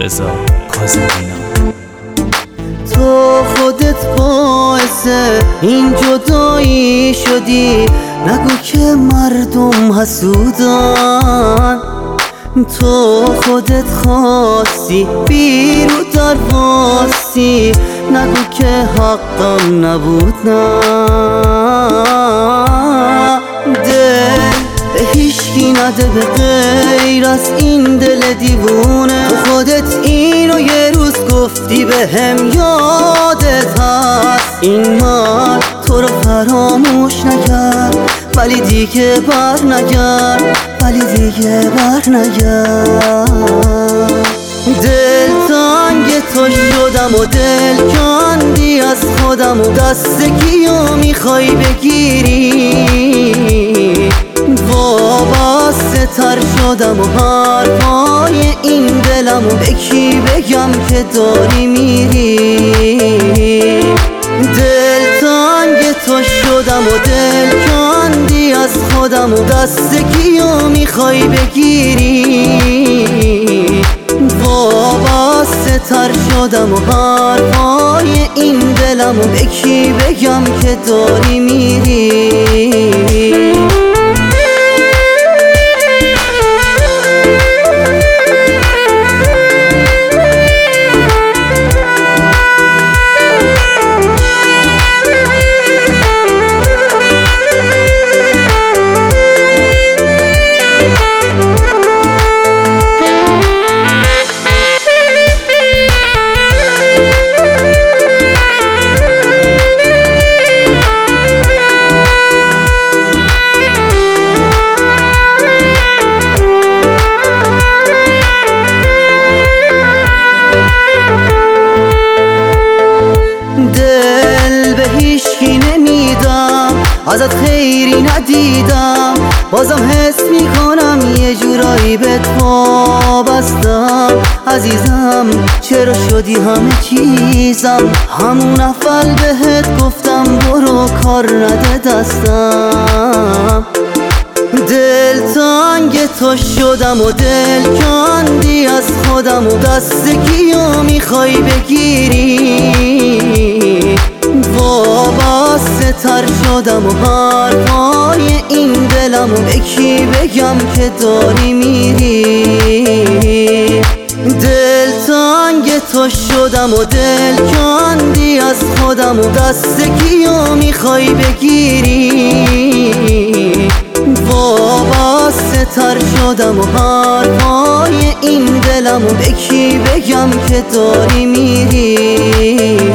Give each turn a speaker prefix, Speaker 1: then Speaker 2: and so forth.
Speaker 1: رضا کاظمینا.
Speaker 2: تو خودت باعث این جدایی شدی، نگو که مردم حسودن. تو خودت خواستی بیرو در واستی، نگو که حقم نبود. نه دل به هیچکی نده به غیر از این دل دیوونه. تو خودت اینو یه روز گفتی به هم، یادت هست این مال تو رو فراموش نکرد، ولی دیگه بر نگرد، ولی دیگه بر نگرد. دل تنگ تو شدم و دل کندی از خودم و دست کیو میخوای بگیری. وابسته تر شدم و حرفای این دلم و به کی بگم که داری میری. دل تنگ تو شدم و دل کندی از خودم و دست کیو میخوای بگیری. وابسته تر شدم و حرفای این دلم و به کی بگم که داری میری. ازت خیری ندیدم، بازم حس میکنم یه جورایی بهت وابستم. عزیزم چرا شدی همه چیزم، همون اول بهت گفتم برو کار نده دستم. دل تنگ تو شدم و دل کندی از خودم و دست کیو میخوای بگیری. وابسته تر شدم و حرفای این دلم و به کی بگم که داری میری. دل تنگ تو شدم و دل کندی از خودم و دست کیو میخوای بگیری. وابسته تر شدم و حرفای این دلم و به کی بگم که داری میری.